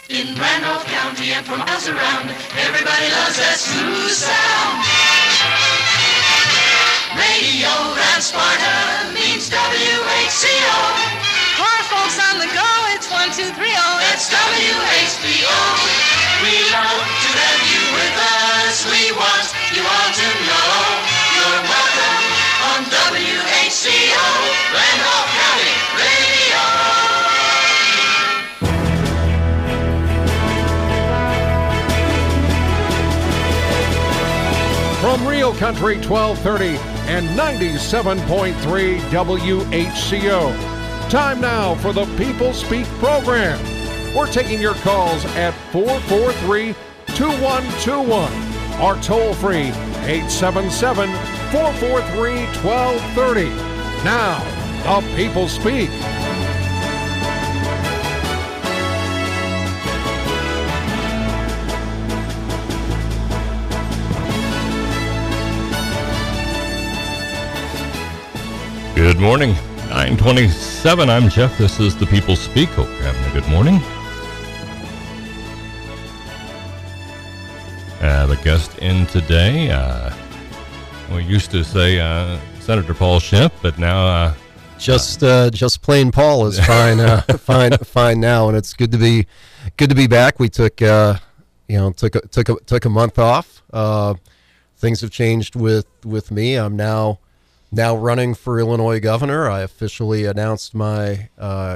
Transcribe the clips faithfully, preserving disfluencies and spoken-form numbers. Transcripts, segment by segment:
In Randolph County and for miles around, everybody loves that smooth sound. Radio and Sparta means W H C O. For folks on the go, it's one, two, three, oh. It's W H P O. We love to have you with us. We want you all to know you're welcome on W H C O, Randolph County Radio. From Real Country twelve thirty and ninety-seven point three W H C O. Time now for the People Speak program. We're taking your calls at four four three, two one two one or toll free eight seven seven, four four three, one two three zero. Now, the People Speak. Good morning. nine twenty-seven. I'm Jeff. This is the People Speak. Hope you're having a good morning. I have a guest in today. Uh, we used to say uh, Senator Paul Schiff, but now uh, just uh, just plain Paul is fine, uh, fine, fine now, and it's good to be good to be back. We took uh, you know took a, took a, took a month off. Uh, things have changed with with me. I'm now. Now running for Illinois governor. I officially announced my uh,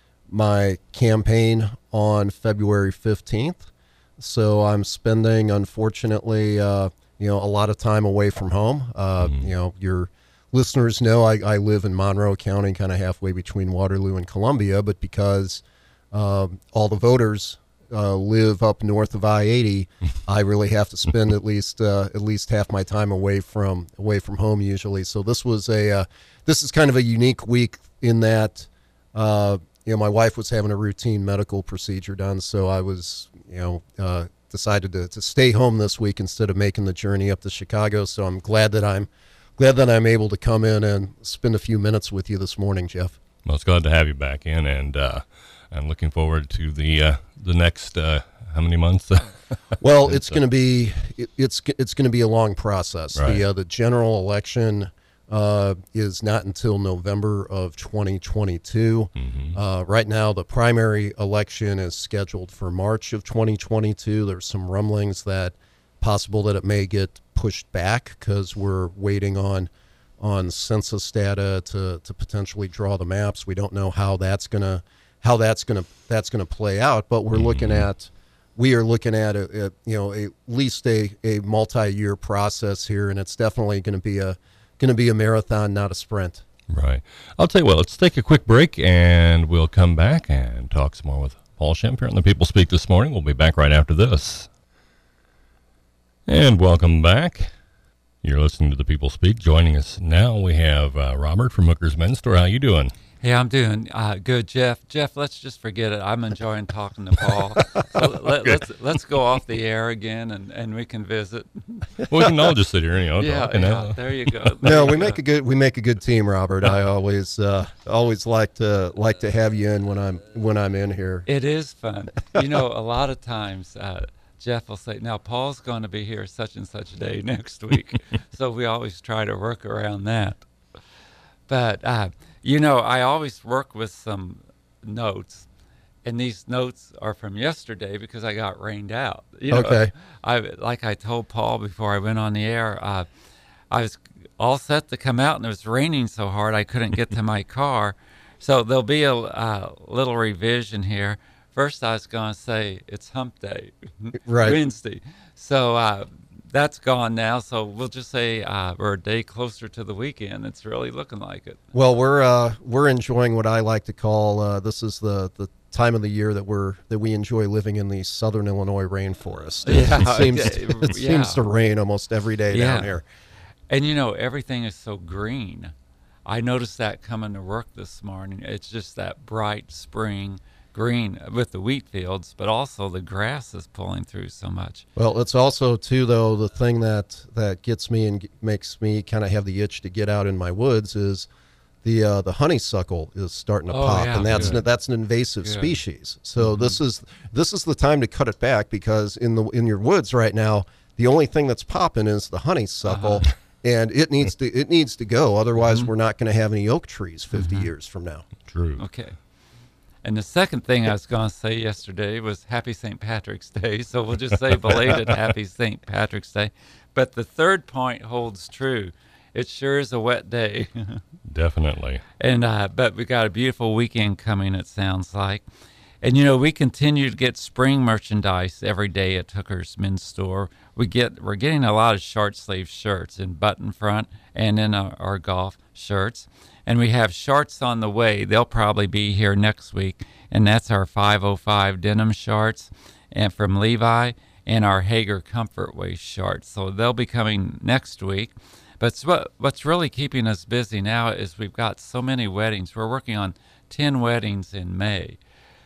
my campaign on February fifteenth. So I'm spending, unfortunately, uh, you know, a lot of time away from home. Uh, mm-hmm. You know, your listeners know I, I live in Monroe County, kind of halfway between Waterloo and Columbia. But because uh, all the voters uh, live up north of I eighty, I really have to spend at least uh, at least half my time away from away from home usually. So this was a uh, this is kind of a unique week in that uh, you know my wife was having a routine medical procedure done, so I was you know uh, decided to, to stay home this week instead of making the journey up to Chicago. So I'm glad that I'm glad that I'm able to come in and spend a few minutes with you this morning, Jeff. Well, it's glad to have you back in, and uh, I'm looking forward to the uh, the next uh, how many months? Well, it's going to be it, it's it's going to be a long process. Right. The uh, the general election uh, is not until November of twenty twenty-two. Mm-hmm. Uh, right now, the primary election is scheduled for March of twenty twenty-two. There's some rumblings that possible that it may get pushed back because we're waiting on on census data to to potentially draw the maps. We don't know how that's gonna how that's gonna that's gonna play out, but we're mm-hmm. looking at we are looking at a, a you know a, at least a, a multi-year process here, and it's definitely going to be a going to be a marathon, not a sprint. Right. I'll tell you what. Let's take a quick break, and we'll come back and talk some more with Paul Schiff here on the People Speak this morning. We'll be back right after this. And welcome back. You're listening to the People Speak. Joining us now, we have uh, Robert from Hooker's Men's Store. How you doing? Hey, I'm doing uh, good, Jeff. Jeff, let's just forget it. I'm enjoying talking to Paul. So let, let's let's go off the air again, and, and we can visit. Well, we can all just sit here, you know, yeah, talking. Yeah, uh, there you go. There no, you we go. make a good we make a good team, Robert. I always uh, always like to like to have you in when I'm when I'm in here. It is fun. You know, a lot of times uh, Jeff will say, "Now Paul's going to be here such and such a day next week," so we always try to work around that. But uh, you know, I always work with some notes, and these notes are from yesterday because I got rained out. You know, okay. I like I told Paul before I went on the air, uh, I was all set to come out, and it was raining so hard I couldn't get to my car. So there'll be a uh, little revision here. First, I was going to say it's hump day, right. Wednesday. So uh, that's gone now. So we'll just say uh, we're a day closer to the weekend. It's really looking like it. Well, we're uh, we're enjoying what I like to call uh, this is the, the time of the year that we're that we enjoy living in the southern Illinois rainforest. Yeah, it seems it, it yeah. seems to rain almost every day yeah. down here. And you know, everything is so green. I noticed that coming to work this morning. It's just that bright spring green with the wheat fields, but also the grass is pulling through so much. Well, it's also too though the thing that that gets me and makes me kind of have the itch to get out in my woods is the uh, the honeysuckle is starting to Oh, pop, yeah, and that's good. an, that's an invasive Good. species. So this is this is the time to cut it back, because in the in your woods right now, the only thing that's popping is the honeysuckle, Uh-huh. and it needs to it needs to go. Otherwise, we're not going to have any oak trees fifty years from now. True. Okay. And the second thing I was going to say yesterday was Happy Saint Patrick's Day. So we'll just say belated Happy Saint Patrick's Day. But the third point holds true. It sure is a wet day. Definitely. And uh, but we got a beautiful weekend coming, it sounds like. And you know, we continue to get spring merchandise every day at Hooker's Men's Store. We get we're getting a lot of short sleeve shirts in button front and in our, our golf shirts. And we have shorts on the way. They'll probably be here next week. And that's our five oh five denim shorts and from Levi, and our Hager Comfort Waist shorts. So they'll be coming next week. But what, what's really keeping us busy now is we've got so many weddings. We're working on ten weddings in May.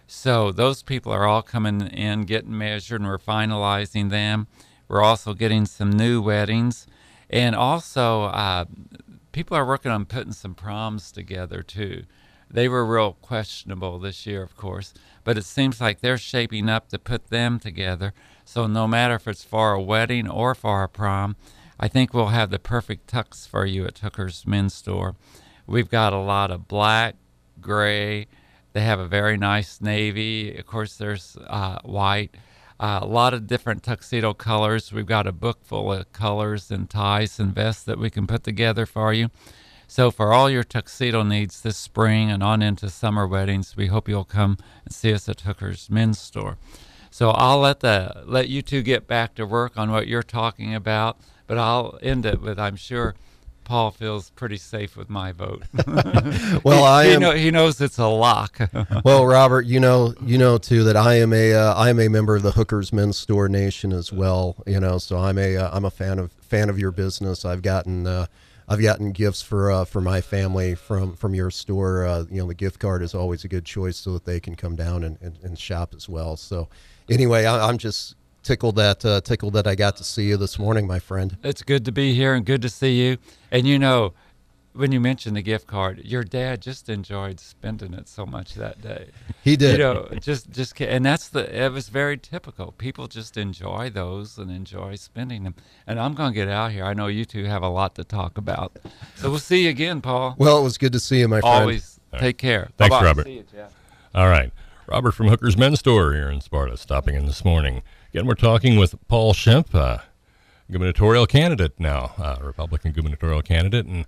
So those people are all coming in, getting measured, and we're finalizing them. We're also getting some new weddings. And also, uh, people are working on putting some proms together, too. They were real questionable this year, of course, but it seems like they're shaping up to put them together. So no matter if it's for a wedding or for a prom, I think we'll have the perfect tux for you at Hooker's Men's Store. We've got a lot of black, gray. They have a very nice navy. Of course, there's uh, white. Uh, a lot of different tuxedo colors. We've got a book full of colors and ties and vests that we can put together for you. So for all your tuxedo needs this spring and on into summer weddings, we hope you'll come and see us at Hooker's Men's Store. So I'll let the let you two get back to work on what you're talking about, but I'll end it with, I'm sure Paul feels pretty safe with my vote. Well, I he, am. know, he knows it's a lock. Well, Robert, you know, you know too that I am a uh, I am a member of the Hooker's Men's Store Nation as well. You know, so I'm a uh, I'm a fan of fan of your business. I've gotten uh, I've gotten gifts for uh, for my family from from your store. Uh, you know, the gift card is always a good choice so that they can come down and, and, and shop as well. So, anyway, I, I'm just tickled that uh, tickled that I got to see you this morning, my friend. It's good to be here and good to see you. And you know, when you mentioned the gift card, your dad just enjoyed spending it so much that day. He did. You know, just just ki- and that's the it was very typical. People just enjoy those and enjoy spending them. And I'm going to get out here. I know you two have a lot to talk about. So we'll see you again, Paul. Well, it was good to see you, my friend. Always take care. Thanks, Bye-bye. Robert. See you, Jeff. All right. Robert from Hooker's Men's Store here in Sparta, stopping in this morning. Again, we're talking with Paul Schempp, uh, gubernatorial candidate now, uh, Republican gubernatorial candidate. And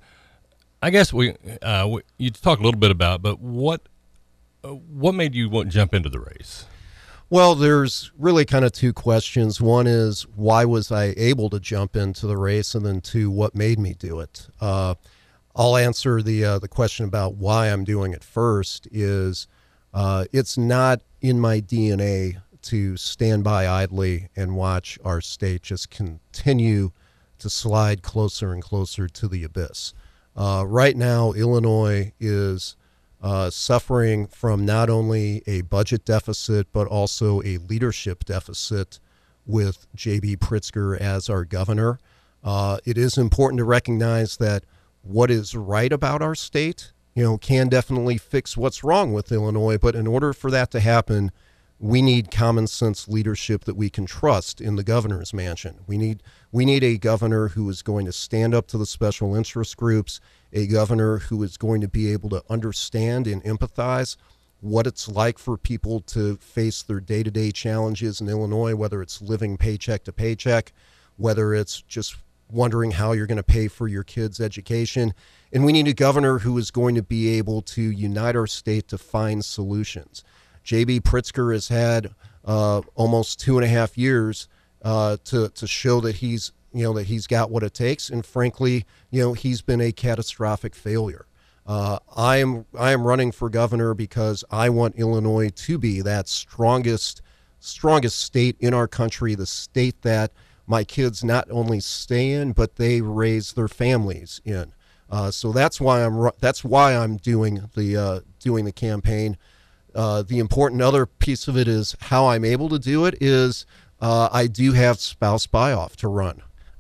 I guess we, uh, we you talk a little bit about, but what uh, what made you want to jump into the race? Well, there's really kind of two questions. One is, why was I able to jump into the race? And then two, what made me do it? Uh, I'll answer the uh, the question about why I'm doing it first. Is uh, it's not in my D N A to stand by idly and watch our state just continue to slide closer and closer to the abyss. Uh, right now, Illinois is uh, suffering from not only a budget deficit, but also a leadership deficit with J B Pritzker as our governor. Uh, it is important to recognize that what is right about our state, you know, can definitely fix what's wrong with Illinois. But in order for that to happen, we need common sense leadership that we can trust in the governor's mansion. We need we need a governor who is going to stand up to the special interest groups, a governor who is going to be able to understand and empathize what it's like for people to face their day-to-day challenges in Illinois, whether it's living paycheck to paycheck, whether it's just wondering how you're going to pay for your kids' education. And we need a governor who is going to be able to unite our state to find solutions. J B Pritzker has had uh, almost two and a half years uh, to to show that he's you know that he's got what it takes, and frankly, you know he's been a catastrophic failure. Uh, I am I am running for governor because I want Illinois to be that strongest strongest state in our country, the state that my kids not only stay in but they raise their families in. Uh, so that's why I'm that's why I'm doing the uh, doing the campaign. Uh, the important other piece of it is how I'm able to do it is uh, I do have spouse buy-off to run.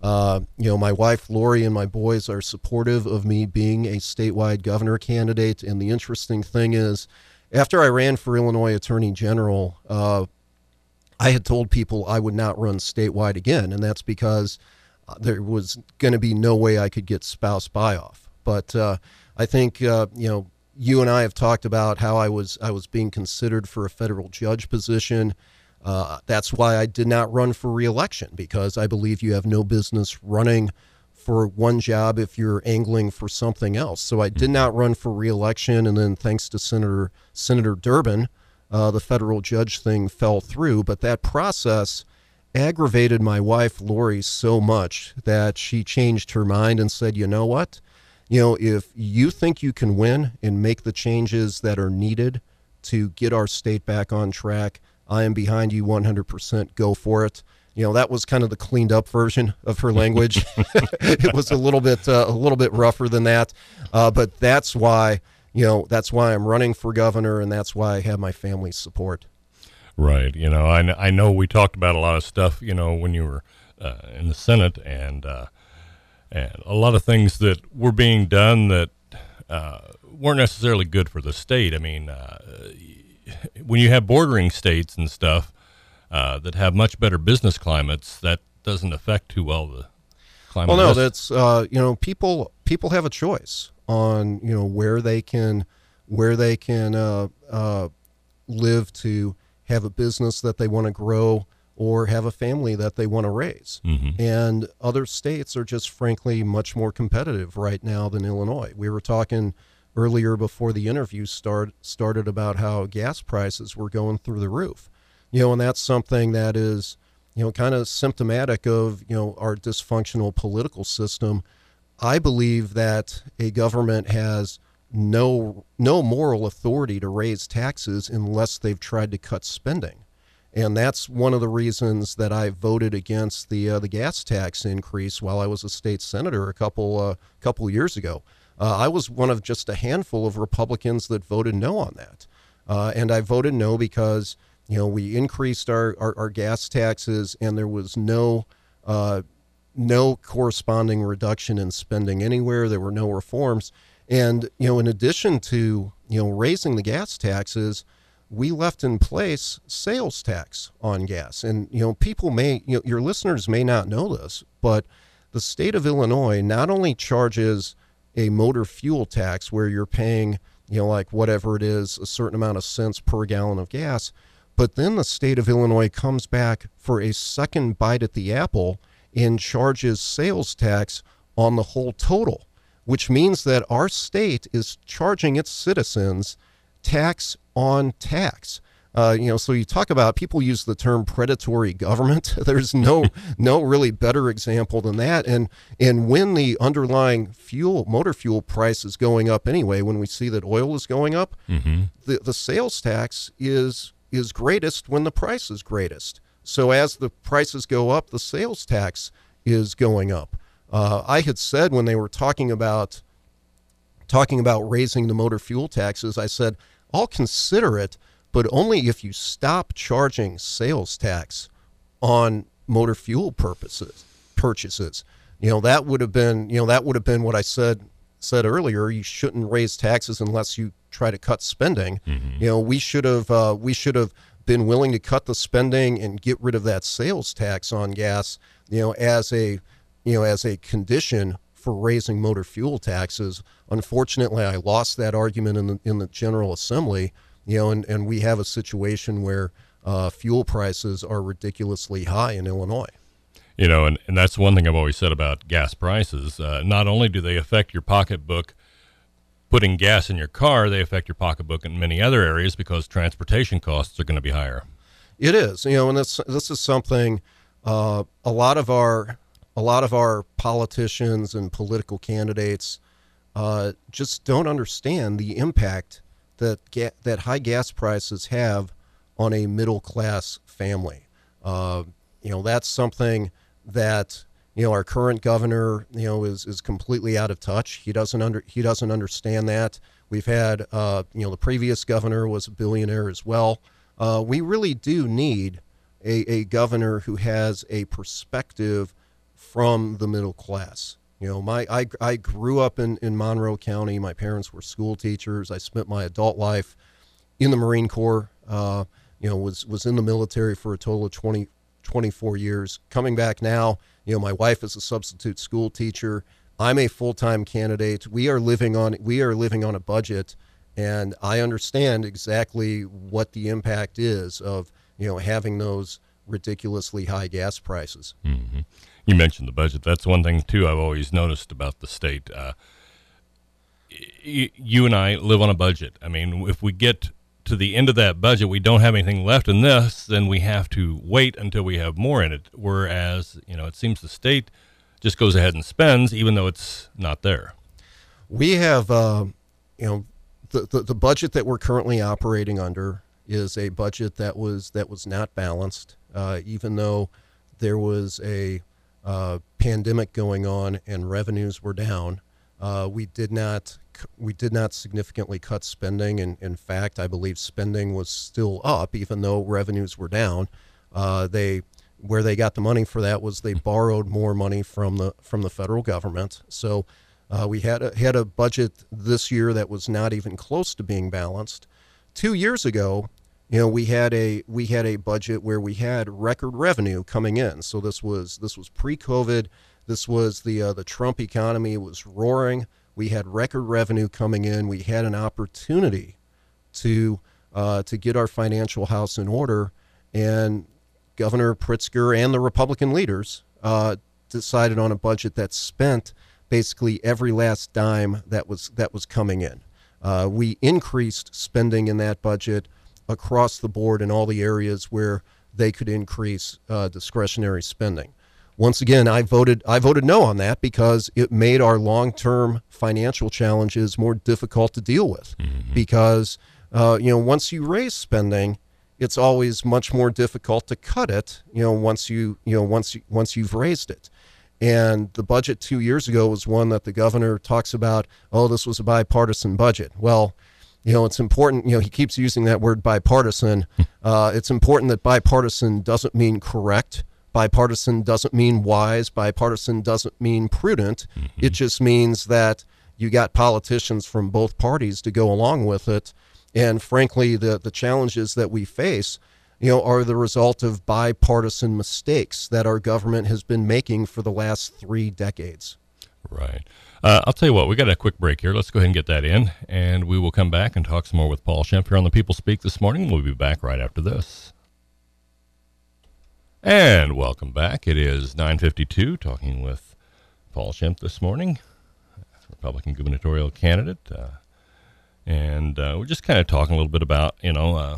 Uh, you know, my wife, Lori, and my boys are supportive of me being a statewide governor candidate. And the interesting thing is, after I ran for Illinois Attorney General, uh, I had told people I would not run statewide again. And that's because uh, there was going to be no way I could get spouse buy-off. But uh, I think, uh, you know, you and I have talked about how I was I was being considered for a federal judge position. Uh, that's why I did not run for re-election, because I believe you have no business running for one job if you're angling for something else. So I did not run for re-election, and then thanks to Senator Senator Durbin, uh, the federal judge thing fell through. But that process aggravated my wife, Lori, so much that she changed her mind and said, you know what? You know, if you think you can win and make the changes that are needed to get our state back on track, I am behind you one hundred percent. Go for it. You know, that was kind of the cleaned up version of her language. It was a little bit uh, a little bit rougher than that. Uh, but that's why, you know, that's why I'm running for governor, and that's why I have my family's support. Right. You know, I, kn- I know we talked about a lot of stuff, you know, when you were uh, in the Senate, and uh, and a lot of things that were being done that uh, weren't necessarily good for the state. I mean, uh, when you have bordering states and stuff uh, that have much better business climates, that doesn't affect too well the climate. Well, no, risk. that's uh, you know, people people have a choice on, you know, where they can where they can uh, uh, live to have a business that they want to grow or have a family that they want to raise. Mm-hmm. And other states are just frankly much more competitive right now than Illinois. We were talking earlier before the interview start, started about how gas prices were going through the roof. You know, and that's something that is, you know, kind of symptomatic of, you know, our dysfunctional political system. I believe that a government has no no moral authority to raise taxes unless they've tried to cut spending. And that's one of the reasons that I voted against the uh, the gas tax increase while I was a state senator a couple uh, couple years ago. Uh, I was one of just a handful of Republicans that voted no on that. Uh, and I voted no because, you know, we increased our, our, our gas taxes, and there was no uh, no corresponding reduction in spending anywhere. There were no reforms. And, you know, in addition to, you know, raising the gas taxes, we left in place sales tax on gas. And, you know, people may, you know, your listeners may not know this, but the state of Illinois not only charges a motor fuel tax where you're paying, you know, like whatever it is, a certain amount of cents per gallon of gas, but then the state of Illinois comes back for a second bite at the apple and charges sales tax on the whole total, which means that our state is charging its citizens tax on tax. Uh, you know, so you talk about, people use the term predatory government. There's no no really better example than that. And and when the underlying fuel, motor fuel price is going up anyway, when we see that oil is going up, Mm-hmm. the, the sales tax is is greatest when the price is greatest. So as the prices go up, the sales tax is going up. Uh, I had said when they were talking about talking about raising the motor fuel taxes, I said, I'll consider it, but only if you stop charging sales tax on motor fuel purposes purchases. You know, that would have been, you know, that would have been what I said said earlier. You shouldn't raise taxes unless you try to cut spending. Mm-hmm. You know, we should have uh, we should have been willing to cut the spending and get rid of that sales tax on gas, you know, as a you know, as a condition for raising motor fuel taxes. Unfortunately, I lost that argument in the in the General Assembly, you know, and, and we have a situation where uh, fuel prices are ridiculously high in Illinois. You know, and, and that's one thing I've always said about gas prices. Uh, not only do they affect your pocketbook putting gas in your car, they affect your pocketbook in many other areas because transportation costs are going to be higher. It is, you know, and this this is something uh, a lot of our a lot of our politicians and political candidates uh, just don't understand the impact that ga- that high gas prices have on a middle class family. Uh, you know, that's something that, you know, our current governor, you know, is is completely out of touch. He doesn't under he doesn't understand that. We've had, uh, you know, the previous governor was a billionaire as well. Uh, we really do need a, a governor who has a perspective from the middle class. You know, my I, I grew up in, in Monroe County. My parents were school teachers. I spent my adult life in the Marine Corps. Uh, you know, was was in the military for a total of twenty, twenty-four years. Coming back now, you know, my wife is a substitute school teacher. I'm a full-time candidate. We are living on we are living on a budget, and I understand exactly what the impact is of, you know, having those ridiculously high gas prices. Mm-hmm. You mentioned the budget. That's one thing too I've always noticed about the state. Uh, y- you and I live on a budget. I mean, if we get to the end of that budget, we don't have anything left in this, then we have to wait until we have more in it. Whereas, you know, it seems the state just goes ahead and spends, even though it's not there. We have, uh, you know, the, the the budget that we're currently operating under is a budget that was that was not balanced, uh, even though there was a uh, pandemic going on and revenues were down. Uh, we did not we did not significantly cut spending, and in fact, I believe spending was still up, even though revenues were down. Uh, they where they got the money for that was they borrowed more money from the from the federal government. So uh, we had a, had a budget this year that was not even close to being balanced. Two years ago, you know, we had a we had a budget where we had record revenue coming in. So this was this was pre-COVID. This was the uh, the Trump economy was roaring. We had record revenue coming in. We had an opportunity to uh, to get our financial house in order, and Governor Pritzker and the Republican leaders uh, decided on a budget that spent basically every last dime that was that was coming in. Uh, we increased spending in that budget across the board in all the areas where they could increase uh, discretionary spending. Once again, I voted I voted no on that because it made our long-term financial challenges more difficult to deal with. Mm-hmm. Because uh, you know, once you raise spending, it's always much more difficult to cut it. You know, once you you know once you, once you've raised it. And the budget two years ago was one that the governor talks about. Oh, this was a bipartisan budget. Well, you know, it's important. You know, he keeps using that word bipartisan. Uh, it's important that bipartisan doesn't mean correct. Bipartisan doesn't mean wise. Bipartisan doesn't mean prudent. Mm-hmm. It just means that you got politicians from both parties to go along with it. And frankly, the, the challenges that we face, you know, are the result of bipartisan mistakes that our government has been making for the last three decades. Right. Uh, I'll tell you what, we got a quick break here. Let's go ahead and get that in, and we will come back and talk some more with Paul Schempp here on the People Speak this morning. We'll be back right after this. And welcome back. It is nine fifty-two, talking with Paul Schempp this morning, Republican gubernatorial candidate. Uh, and uh, we're just kind of talking a little bit about, you know, uh,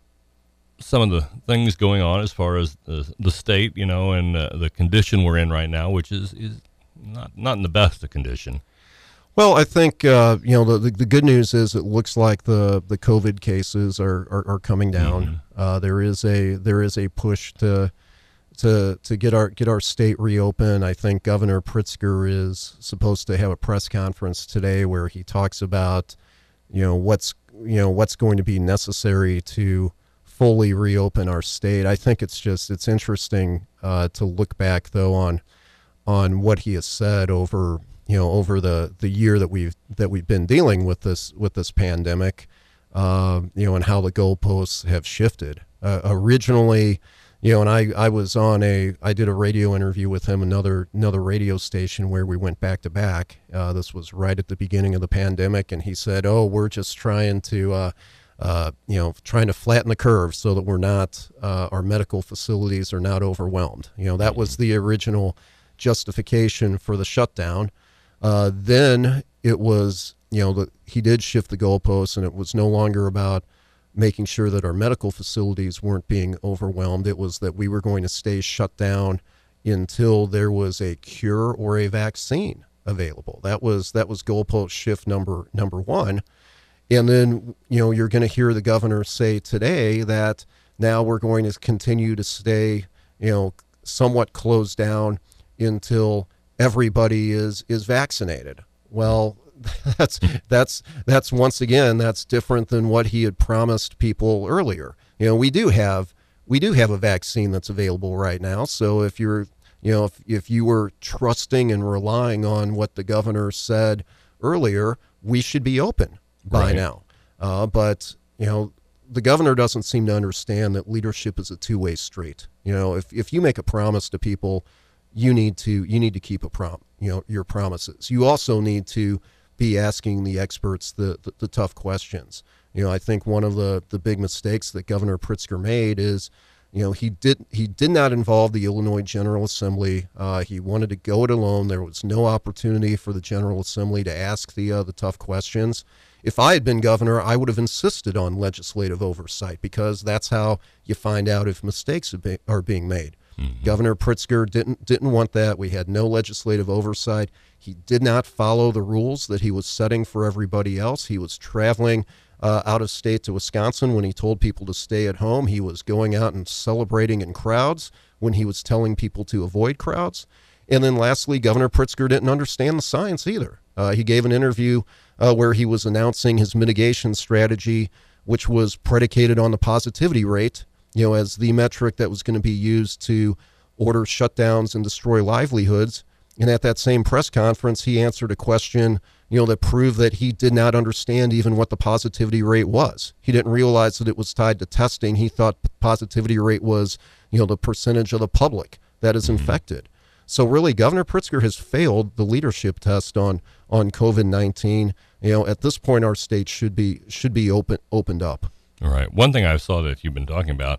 some of the things going on as far as the, the state, you know, and uh, the condition we're in right now, which is, is not, not in the best of condition. Well, I think, uh, you know, the, the, the good news is it looks like the, the COVID cases are, are, are coming down. Mm-hmm. Uh, there is a there is a push to to to get our get our state reopened. I think Governor Pritzker is supposed to have a press conference today where he talks about, you know, what's you know what's going to be necessary to fully reopen our state. I think it's just it's interesting uh, to look back though on on what he has said over you know over the, the year that we've that we've been dealing with this with this pandemic, uh, you know, and how the goalposts have shifted. Uh, originally, you know, and I, I was on a, I did a radio interview with him, another another radio station where we went back to back. Uh, this was right at the beginning of the pandemic, and he said, "Oh, we're just trying to, uh, uh, you know, trying to flatten the curve so that we're not, uh, our medical facilities are not overwhelmed." You know, that was the original justification for the shutdown. Uh, then it was, you know, the, he did shift the goalposts, and it was no longer about making sure that our medical facilities weren't being overwhelmed. It was that we were going to stay shut down until there was a cure or a vaccine available. That was that was goalpost shift number number one. And then, you know, you're going to hear the governor say today that now we're going to continue to stay, you know, somewhat closed down until everybody is is vaccinated. Well, that's that's that's once again that's different than what he had promised people earlier. You know, we do have we do have a vaccine that's available right now. So if you're You know, if, if you were trusting and relying on what the governor said earlier, we should be open by Right. now. Uh, but, you know, the governor doesn't seem to understand that leadership is a two-way street. You know, if, if you make a promise to people, you need to you need to keep a prom, you know, your promises. You also need to be asking the experts the, the, the tough questions. You know, I think one of the, the big mistakes that Governor Pritzker made is, you know, he did he did not involve the Illinois General Assembly. Uh, he wanted to go it alone. There was no opportunity for the General Assembly to ask the uh, the tough questions. If I had been governor, I would have insisted on legislative oversight, because that's how you find out if mistakes are, be, are being made. Mm-hmm. Governor Pritzker didn't didn't want that. We had no legislative oversight. He did not follow the rules that he was setting for everybody else. He was traveling uh, out of state to Wisconsin when he told people to stay at home. He was going out and celebrating in crowds when he was telling people to avoid crowds. And then lastly, Governor Pritzker didn't understand the science either. Uh, he gave an interview uh, where he was announcing his mitigation strategy, which was predicated on the positivity rate, you know, as the metric that was going to be used to order shutdowns and destroy livelihoods. And at that same press conference, he answered a question, you know, that proved that he did not understand even what the positivity rate was. He didn't realize that it was tied to testing. He thought positivity rate was, you know, the percentage of the public that is infected. So really, Governor Pritzker has failed the leadership test on on COVID nineteen. You know, at this point, our state should be should be open opened up. All right. One thing I saw that you've been talking about,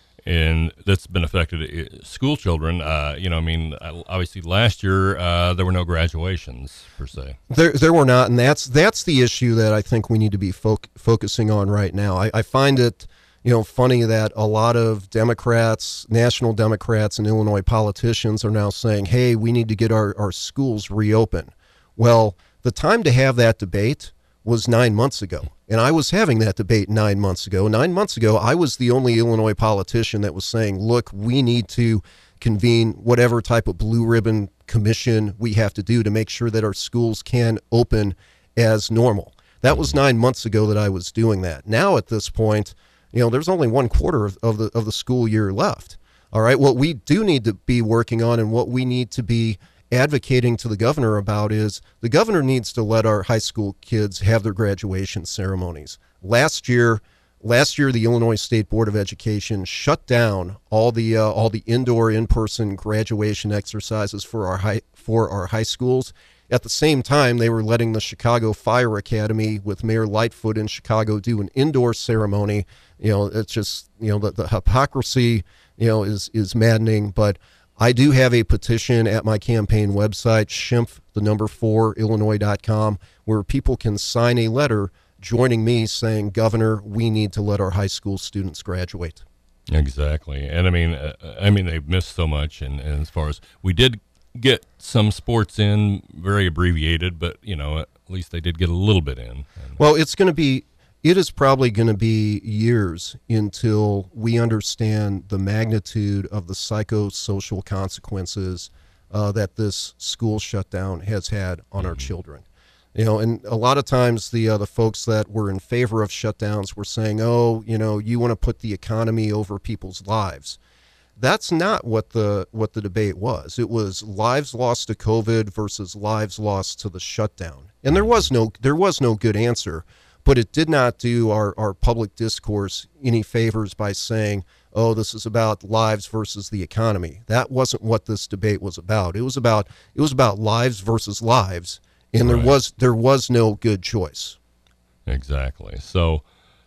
and that's been affected uh, school children. Uh, you know, I mean, uh, obviously last year uh, there were no graduations per se. There, there were not, and that's that's the issue that I think we need to be foc- focusing on right now. I, I find it, you know, funny that a lot of Democrats, national Democrats, and Illinois politicians are now saying, "Hey, we need to get our, our schools reopened." Well, the time to have that debate was nine months ago. And I was having that debate nine months ago. Nine months ago, I was the only Illinois politician that was saying, look, we need to convene whatever type of blue ribbon commission we have to do to make sure that our schools can open as normal. That was nine months ago that I was doing that. Now at this point, you know, there's only one quarter of, of the of the school year left. All right, what we do need to be working on and what we need to be advocating to the governor about is the governor needs to let our high school kids have their graduation ceremonies. Last year, last year the Illinois State Board of Education shut down all the uh, all the indoor in-person graduation exercises for our high for our high schools. At the same time, they were letting the Chicago Fire Academy with Mayor Lightfoot in Chicago do an indoor ceremony. You know, it's just, you know, the, the hypocrisy, you know, is is maddening, but I do have a petition at my campaign website, Schimpf, the number four, Illinois dot com, where people can sign a letter joining me saying, Governor, we need to let our high school students graduate. Exactly. And I mean, uh, I mean, they've missed so much. And, and as far as we did get some sports in, very abbreviated, but, you know, at least they did get a little bit in. And Well, it's going to be, it is probably going to be years until we understand the magnitude of the psychosocial consequences uh, that this school shutdown has had on our children. You know, and a lot of times the uh, the folks that were in favor of shutdowns were saying, oh, you know, you want to put the economy over people's lives. That's not what the what the debate was. It was lives lost to COVID versus lives lost to the shutdown. And there was no there was no good answer. But it did not do our, our public discourse any favors by saying, oh, this is about lives versus the economy. That wasn't what this debate was about. It was about it was about lives versus lives, and Right. there was there was no good choice. exactly. So,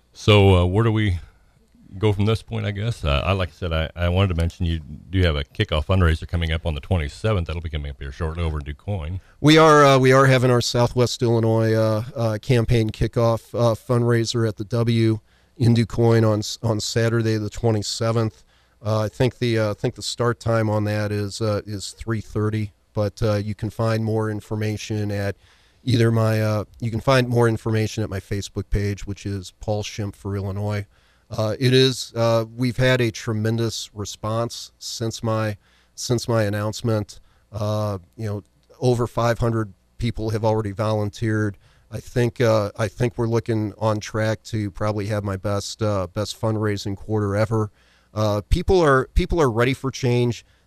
so uh, where do we go from this point, I guess? Uh, I, like I said, I, I wanted to mention you do have a kickoff fundraiser coming up on the twenty-seventh. That'll be coming up here shortly over in DuQuoin. We are uh, we are having our Southwest Illinois uh, uh, campaign kickoff uh, fundraiser at the W in DuQuoin on on Saturday the twenty-seventh. Uh, I think the uh, I think the start time on that is uh, is three thirty. But uh, you can find more information at either my uh, you can find more information at my Facebook page, which is Paul Schimpf for Illinois. Uh, it is uh, we've had a tremendous response since my since my announcement. Uh, you know, over five hundred people have already volunteered. I think uh, I think we're looking on track to probably have my best uh, best fundraising quarter ever. Uh, people are people are ready for change.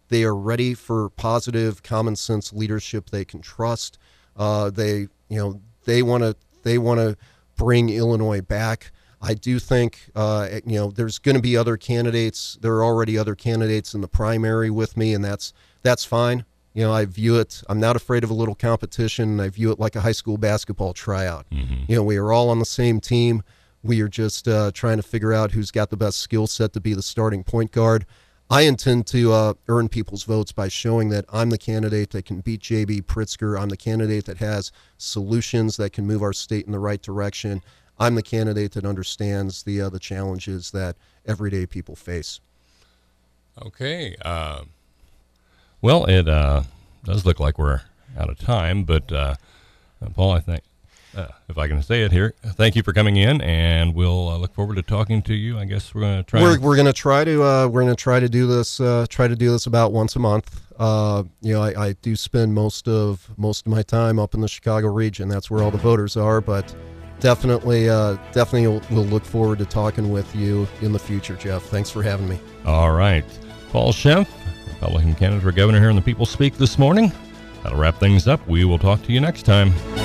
They are ready for positive, common sense leadership they can trust. Uh, they, you know, they want to they want to bring Illinois back. I do think, uh, you know, there's going to be other candidates. There are already other candidates in the primary with me, and that's that's fine. You know, I view it, I'm not afraid of a little competition. I view it like a high school basketball tryout. Mm-hmm. You know, we are all on the same team. We are just uh, trying to figure out who's got the best skill set to be the starting point guard. I intend to uh, earn people's votes by showing that I'm the candidate that can beat J B Pritzker. I'm the candidate that has solutions that can move our state in the right direction. I'm the candidate that understands the uh, the challenges that everyday people face. Okay. Uh, well, it uh, does look like we're out of time, but uh, Paul, I think, uh, if I can say it here, thank you for coming in, and we'll uh, look forward to talking to you. I guess we're going to try. We're we're going to try to uh, we're going to try to do this uh, try to do this about once a month. Uh, you know, I, I do spend most of most of my time up in the Chicago region. That's where all the voters are, but. Definitely, uh, definitely we'll, we'll look forward to talking with you in the future, Jeff. Thanks for having me. All right. Paul Schempf, Republican candidate for governor here on the People Speak this morning. That'll wrap things up. We will talk to you next time.